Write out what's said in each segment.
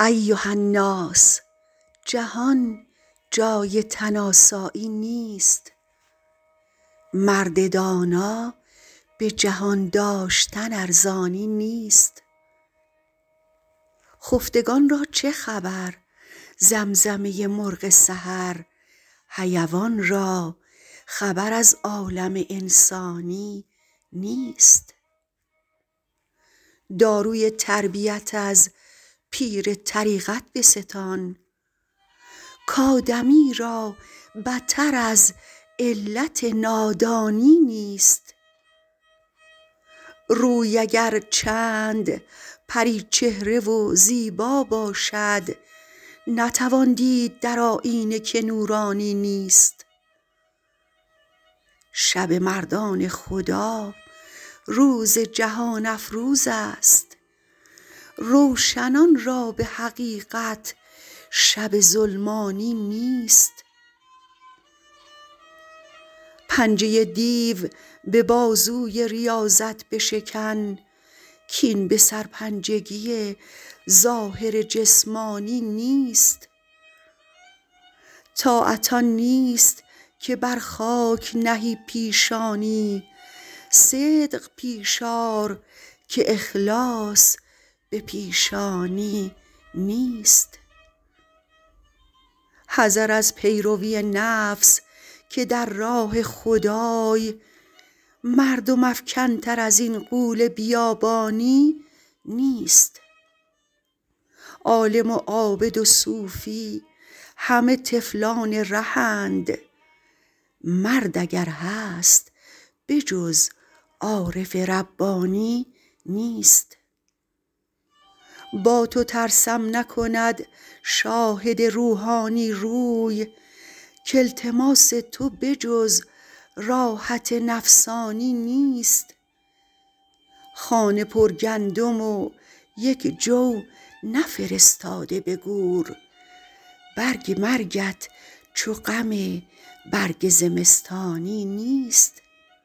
ایها الناس، جهان جای تن آسایی نیست. مرد دانا به جهان داشتن ارزانی نیست. خفتگان را چه خبر زمزمه مرغ سحر؟ حیوان را خبر از عالم انسانی نیست. داروی تربیت از پیر طریقت بستان، کآدمی را بتر از علت نادانی نیست. روی اگر چند پری چهره و زیبا باشد، نتوان دید در آیینه که نورانی نیست. شب مردان خدا روز جهان افروز است، روشنان را به حقیقت شب ظلمانی نیست. پنجه دیو به بازوی ریاضت بشکن، کاین به سرپنجگی ظاهر جسمانی نیست. طاعت آن نیست که بر خاک نهی پیشانی، صدق پیش آر که اخلاص به پیشانی نیست. حذر از پیروی نفس که در راه خدای، مردم افکن تر از این غول بیابانی نیست. عالم و عابد و صوفی همه طفلان رهند، مرد اگر هست به جز عارف ربانی نیست. با تو ترسم نکند شاهد روحانی روی، کالتماس تو به جز راحت نفسانی نیست. خانه پر گندم و یک جو نفرستاده به گور، برگ مرگت چو غم برگ زمستانی نیست.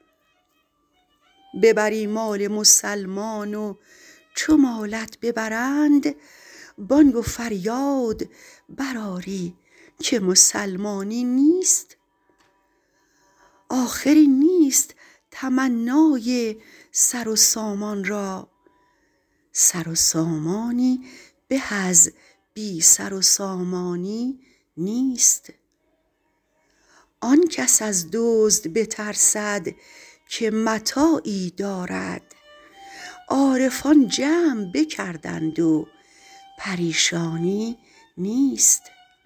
ببری مال مسلمان و چو مالت ببرند، بانگ و فریاد برآری که مسلمانی نیست. آخری نیست تمنای سر و سامان را، سر و سامانی به از بی سر و سامانی نیست. آن کس از دزد بترسد که متاعی دارد، عارفان جمع بکردند و پریشانی نیست.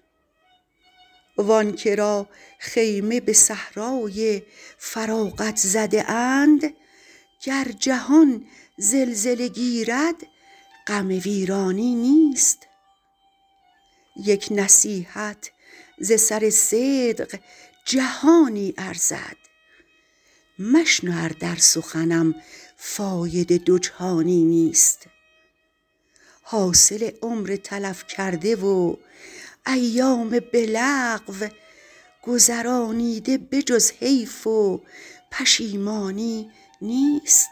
وان که را خیمه به صحرای فراغت زده اند، گر جهان زلزله گیرد غم ویرانی نیست. یک نصیحت ز سر صدق جهانی ارزد، مشنو ار در سخنم فایده دو جهانی نیست. حاصل عمر تلف کرده و ایام به لغو گذرانیده به جز حیف و پشیمانی نیست.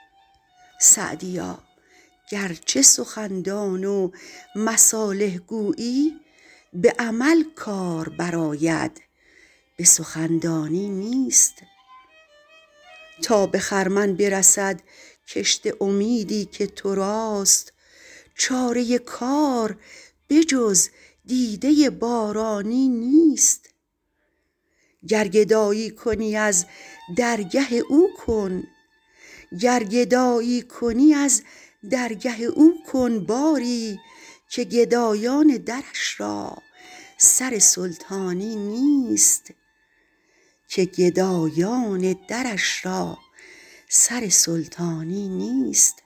سعدیا گرچه سخندان و مصالح گویی، به عمل کار برآید به سخندانی نیست. تا به خرمن برسد کشت امیدی که تو راست، چاره کار به جز دیده بارانی نیست. گر گدایی کنی از درگه او کن، گر گدایی کنی از درگه او کن باری، که گدایان درش را سر سلطانی نیست. که گدایان درش را سر سلطانی نیست.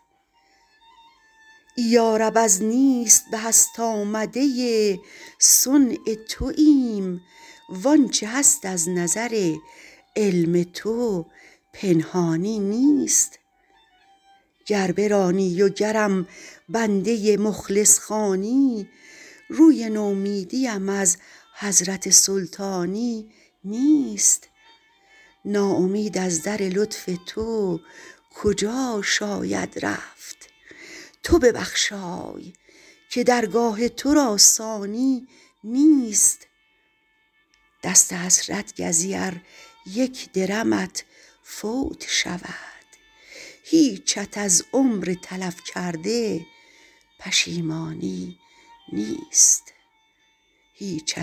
یارب از نیست به هست آمده صنع توایم، وانچه هست از نظر علم تو پنهانی نیست. گر برانی و گرم بنده مخلص خوانی، روی نومیدیم از حضرت سلطانی نیست. ناامید از در لطف تو کجا شاید رفت، تو ببخشای که درگاه تو را ثانی نیست. دست حسرت گزی ار یک درمت فوت شود، هیچت از عمر تلف کرده پشیمانی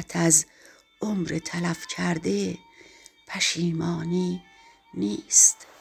نیست.